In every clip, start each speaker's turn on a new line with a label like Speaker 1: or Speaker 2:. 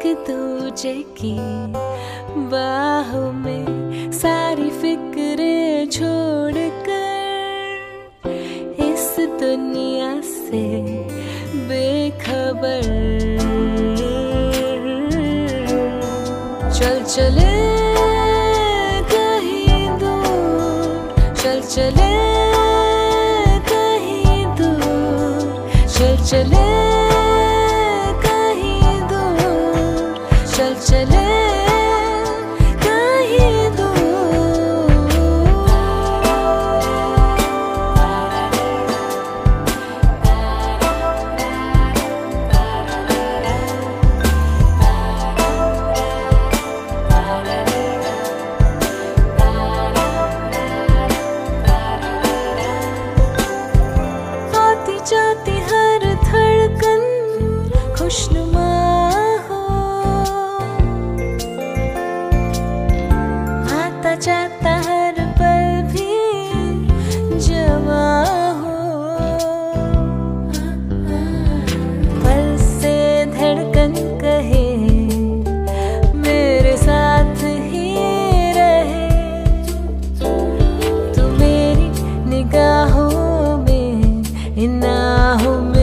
Speaker 1: एक दूजे की बाहों में सारी फिक्रें छोड़कर इस दुनिया से बेखबर चल चले कहीं दूर, चल चले कहीं दूर, चल चले कहीं दूर, चल चले कहीं दूर। आती जाती हर धड़कन खुशनुमा हो, आता जाता हर पल भी जवा हो, पल से धड़कन कहे मेरे साथ ही रहे, तू मेरी निगाहों में इन आहों में।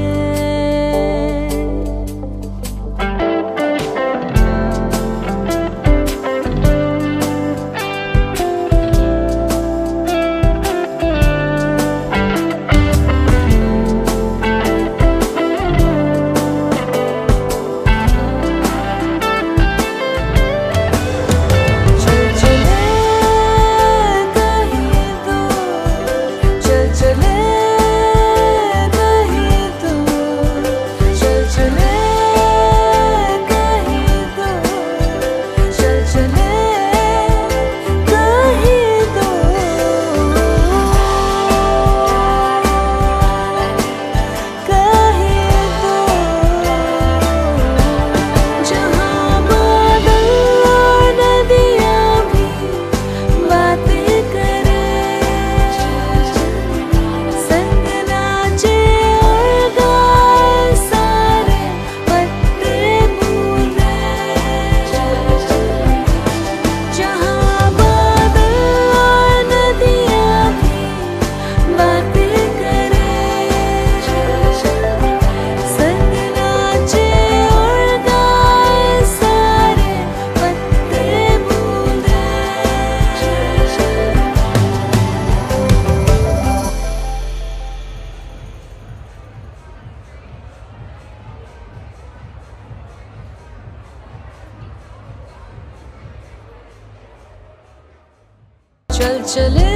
Speaker 1: चल चले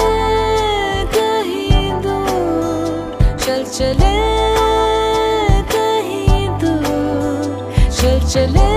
Speaker 1: कहीं दूर, चल चले कहीं दूर, चल चले